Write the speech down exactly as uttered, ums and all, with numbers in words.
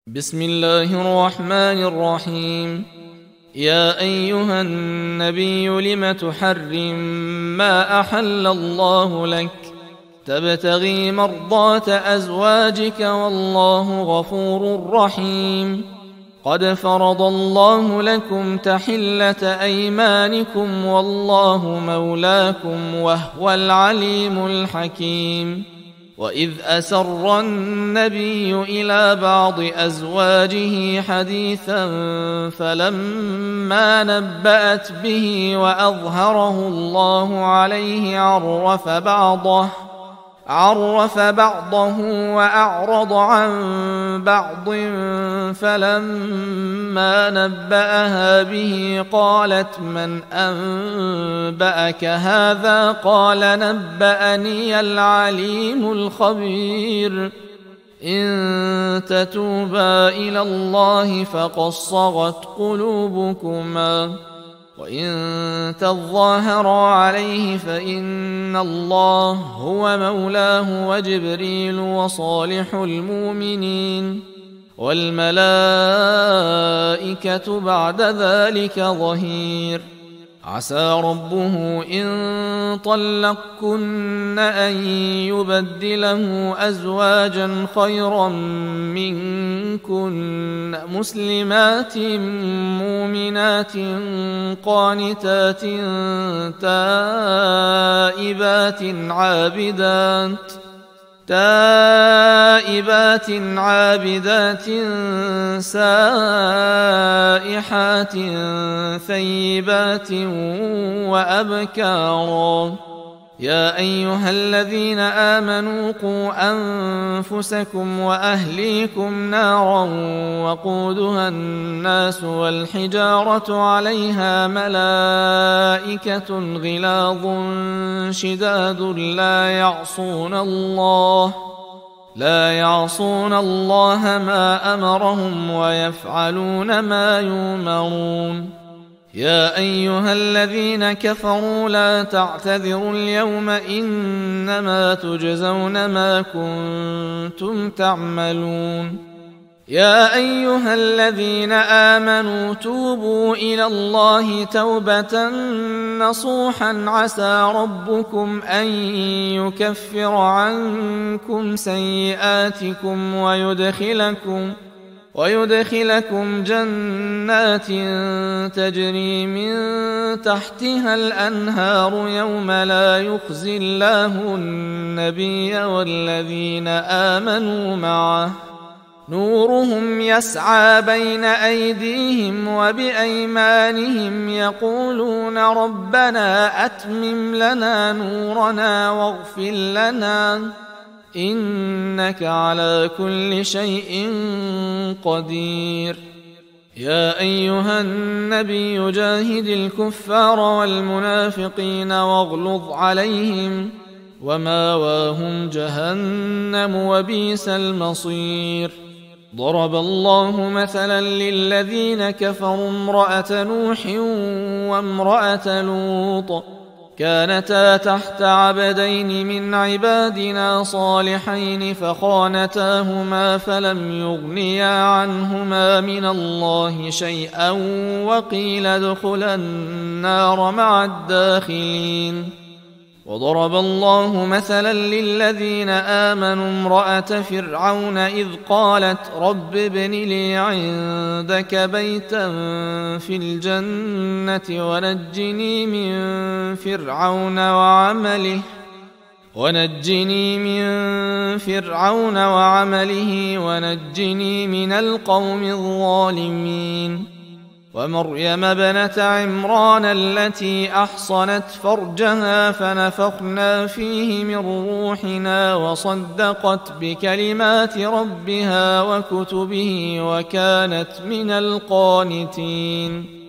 بسم الله الرحمن الرحيم. يا أيها النبي لم تحرم ما أحل الله لك تبتغي مرضات أزواجك والله غفور رحيم. قد فرض الله لكم تحلة أيمانكم والله مولاكم وهو العليم الحكيم. وإذ أسر النبي إلى بعض أزواجه حديثا فلما نبأت به وأظهره الله عليه عرف بعضه عرف بعضه وأعرض عن بعض فلما نبأها به قالت من أنبأك هذا قال نبأني العليم الخبير. إن تتوبا إلى الله فقد صغت قلوبكما وإن تظاهرا عليه فإن الله هو مولاه وجبريل وصالح المؤمنين والملائكة بعد ذلك ظهير. عسى ربه إن طلقكن أن يبدله أزواجا خيرا منكن مسلمات مؤمنات قانتات تائبات عابدات تائبات عابدات سائحات ثيبات وأبكارا. يا أيها الذين آمنوا قوا أنفسكم وأهليكم نارا وقودها الناس والحجارة عليها ملائكة غلاظ شداد لا يعصون الله لا يعصون الله ما أمرهم ويفعلون ما يؤمرون. يا أيها الذين كفروا لا تعتذروا اليوم إنما تجزون ما كنتم تعملون. يا أيها الذين آمنوا توبوا إلى الله توبة نصوحا عسى ربكم أن يكفر عنكم سيئاتكم ويدخلكم ويدخلكم جنات تجري من تحتها الأنهار يوم لا يخزي الله النبي والذين آمنوا معه نورهم يسعى بين أيديهم وبأيمانهم يقولون ربنا أتمم لنا نورنا واغفر لنا إنك على كل شيء قدير. يا أيها النبي جاهد الكفار والمنافقين واغلظ عليهم وماواهم جهنم وبئس المصير. ضرب الله مثلا للذين كفروا امرأة نوح وامرأة لوط كانتا تحت عبدين من عبادنا صالحين فخانتاهما فلم يغنيا عنهما من الله شيئا وقيل ادخلا النار مع الداخلين. وضرب الله مثلا للذين آمنوا امرأة فرعون إذ قالت رب ابن لي عندك بيتا في الجنة ونجني من فرعون وعمله ونجني من فرعون وعمله ونجني من القوم الظالمين. ومريم ابنة عمران التي أحصنت فرجها فنفخنا فيه من روحنا وصدقت بكلمات ربها وكتبه وكانت من القانتين.